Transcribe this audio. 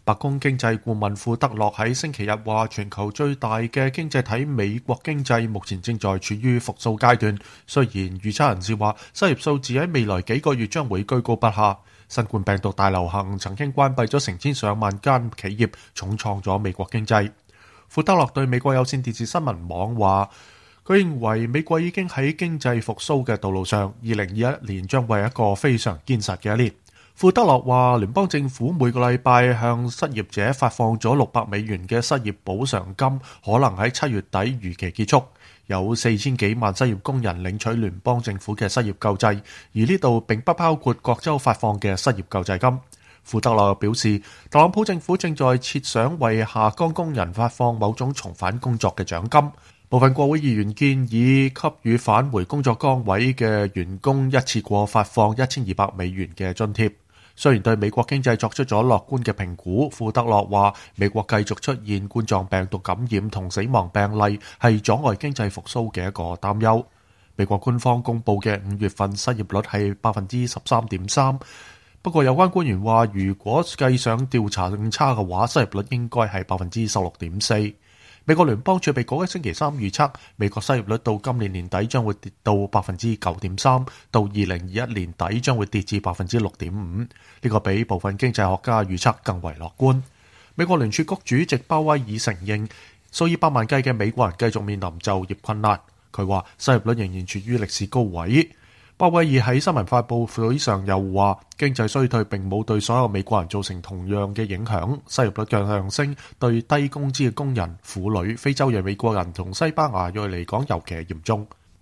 白宮經濟顧問庫德洛喺星期日話，全球最大嘅經濟體美國經濟目前正在處於復甦階段。雖然預測人士話失業數字喺未來幾個月將會居高不下，新冠病毒大流行曾經關閉咗成千上萬間企業，重創咗美國經濟。庫德洛對美國有線電視新聞網話，佢認為美國已經喺經濟復甦嘅道路上，2021年將會係一個非常堅實嘅一年。庫德洛話，聯邦政府每個禮拜向失業者發放咗$600嘅失業補償金，可能喺7月底如期結束。有4000幾萬失業工人領取聯邦政府嘅失業救濟，而呢度並不包括各州發放嘅失業救濟金。庫德洛又表示，特朗普政府正在設想為下崗工人發放某種重返工作嘅獎金。部分國會議員建議給予返回工作崗位嘅員工一次過發放$1200嘅津貼。雖然對美國經濟作出咗樂觀嘅評估，庫德洛話美國繼續出現冠狀病毒感染同死亡病例係阻礙經濟復甦嘅一個擔憂。美國官方公佈嘅5月份失業率係13.3%，不過有關官員話，如果計上調查更差嘅話，失業率應該係16.4%。美國聯邦儲備局喺星期三預測，美國失業率到今年年底將會跌到9.3%，到2021年底將會跌至6.5%。呢個比部分經濟學家預測更為樂觀。美國聯儲局主席鮑威爾承認，數以百萬計嘅美國人繼續面臨就業困難。佢話失業率仍然處於歷史高位。鮑威爾喺新聞發佈會上又話，經濟衰退並冇對所有美國人造成同樣嘅影響，失業率嘅上升對低工資嘅工人、婦女、非洲裔美國人同西班牙裔嚟講尤其係嚴重。